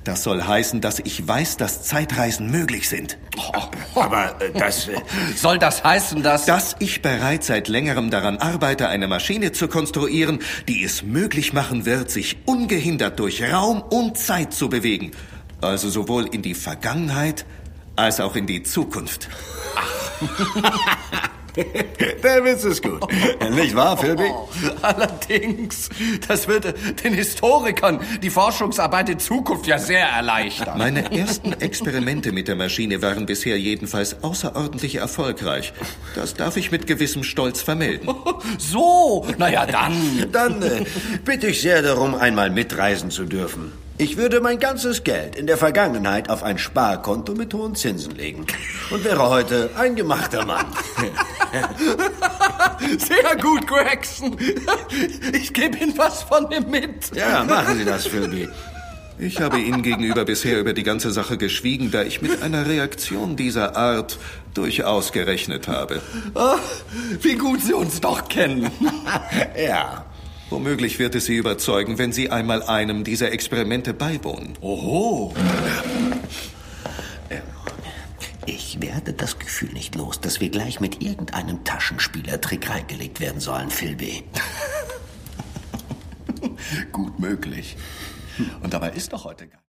Das soll heißen, dass ich weiß, dass Zeitreisen möglich sind. Aber das... Soll das heißen, Dass ich bereits seit längerem daran arbeite, eine Maschine zu konstruieren, die es möglich machen wird, sich ungehindert durch Raum und Zeit zu bewegen. Also sowohl in die Vergangenheit als auch in die Zukunft. Der Witz ist gut. Nicht wahr, Philby? Allerdings, das wird den Historikern die Forschungsarbeit in Zukunft ja sehr erleichtern. Meine ersten Experimente mit der Maschine waren bisher jedenfalls außerordentlich erfolgreich. Das darf ich mit gewissem Stolz vermelden. So, naja dann. Dann bitte ich sehr darum, einmal mitreisen zu dürfen. Ich würde mein ganzes Geld in der Vergangenheit auf ein Sparkonto mit hohen Zinsen legen und wäre heute ein gemachter Mann. Sehr gut, Gregson. Ich gebe Ihnen was von dem mit. Ja, machen Sie das, Philby. Ich habe Ihnen gegenüber bisher über die ganze Sache geschwiegen, da ich mit einer Reaktion dieser Art durchaus gerechnet habe. Oh, wie gut Sie uns doch kennen. Ja. Womöglich wird es Sie überzeugen, wenn Sie einmal einem dieser Experimente beiwohnen. Oho. Ich werde das Gefühl nicht los, dass wir gleich mit irgendeinem Taschenspielertrick reingelegt werden sollen, Philby. Gut möglich. Und dabei ist doch heute gar